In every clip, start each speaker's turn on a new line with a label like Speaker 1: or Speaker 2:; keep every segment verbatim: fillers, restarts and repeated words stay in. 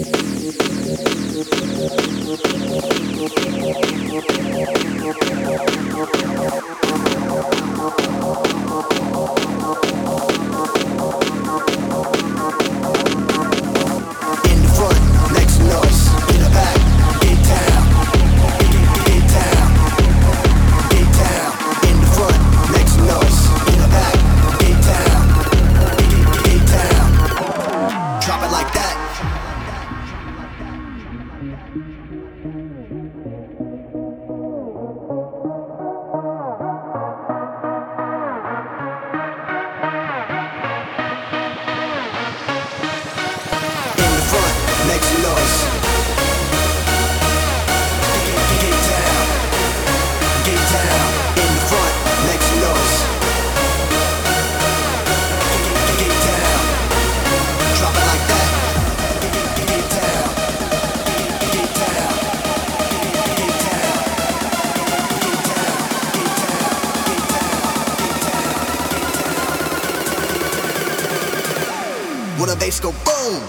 Speaker 1: When the bass go boom.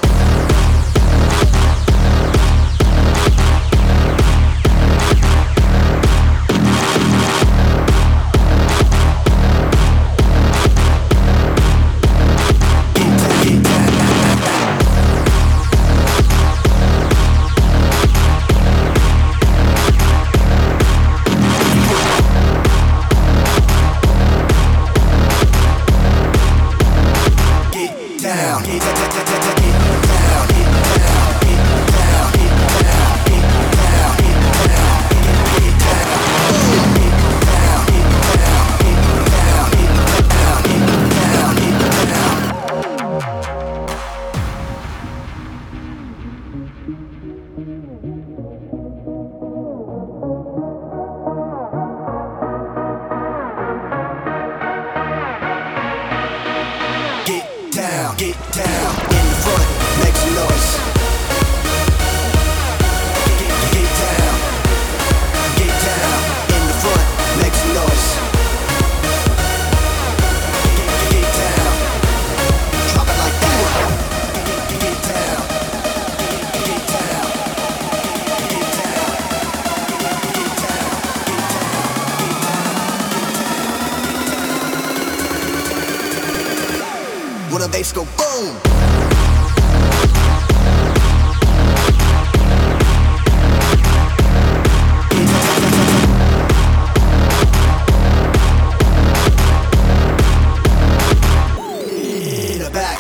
Speaker 1: Get down, in the front, make some noise. Get, get down, get down, in the front, make some noise. Get, get down, drop it like that. Get, get down, get down, get down, get down. When the bass go boom. In the back.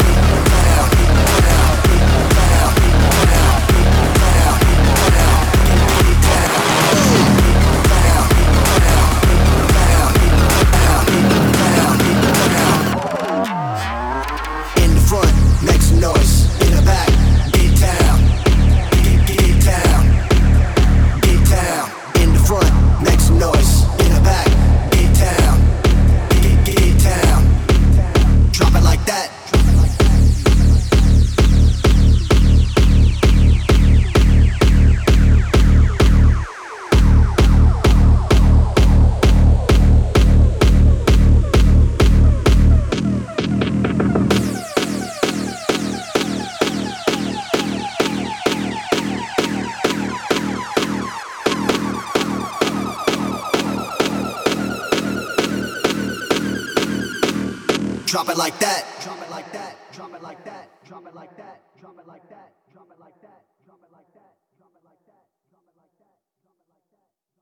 Speaker 1: Make some noise in the back. Get down, get, get down, get down. In the front, make some noise in the back. Get down, get, get down. Drop it like that. Drop it like that. Drop it like that. Drop it like that. Drop it like that. Drop it like that. Drop it like that. Drop it like that. Drop it like that.